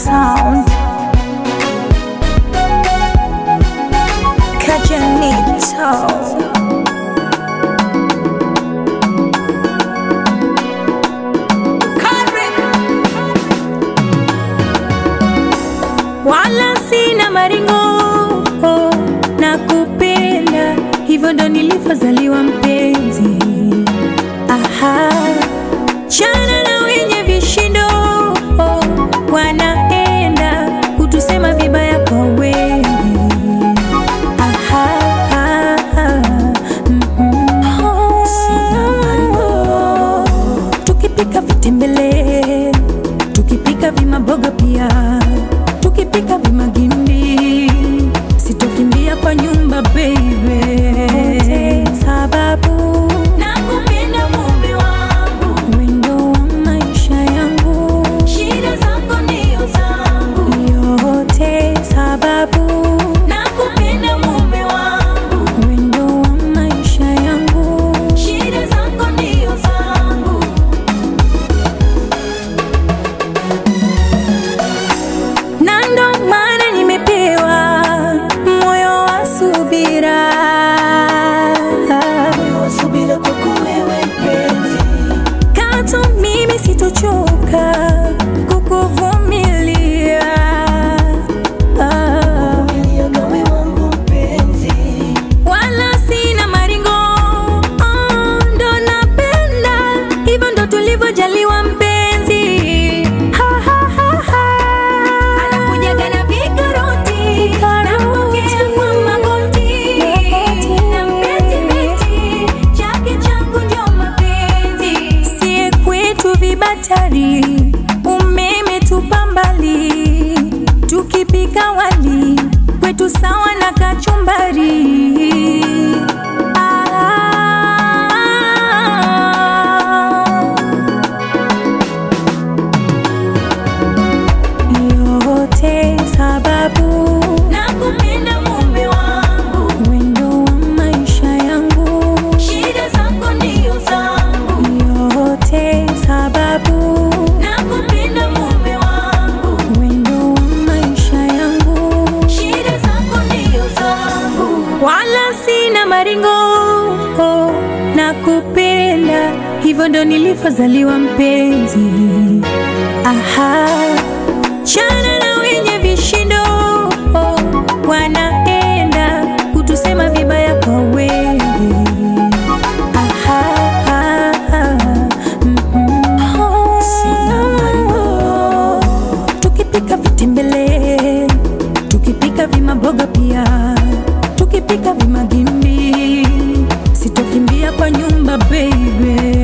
sound. Kajanito. Wala sina maringo, nakupenda, hivyo ndo nilivyozaliwa mpenzi. Aha, chana na wenye vishindo, wanaenda kutusema vibaya kwa wengi. Aha, sina maringo, tukipika vitembele, tukipika vimaboga pia, tukipika vimagimbi, sitokimbia kwa nyumba baby, sababu nakupenda mume wangu, wendo wa maisha yangu, shida zako ndio zangu, yote sababu nakupenda mume wangu, wendo wa maisha yangu, shida zako ndio zangu. Nando maana nimepewa moyo wa subira, subira kwako wewe mpenzi. Katu mimi sitochoka kukuvumilia, vumilia nawe wangu mpenzi. Wala sina maringo, ndo napenda, hivyo ndo tulivyojaliwa mpenzi. Batari, umeme tupa mbali, tukipika wali kwetu sawa na kachumbari. Yote sababu nakupenda mume wangu, wendo wa maisha yangu, shida zako ndio zangu, yote sababu nakupenda mume wangu, wendo wa maisha yangu, shida zako ndio zangu. Wala sina maringo, nakupenda, hivyo ndo nilivyozaliwa mpenzi. Aha, chana na wenye vishindo, wanaenda kutusema vibaya kwa wengi. Aha, sina maringo, tukipika vitembele, tukipika vimaboga pia, tukipika vimagimbi, sitokimbia kwa nyumba baby.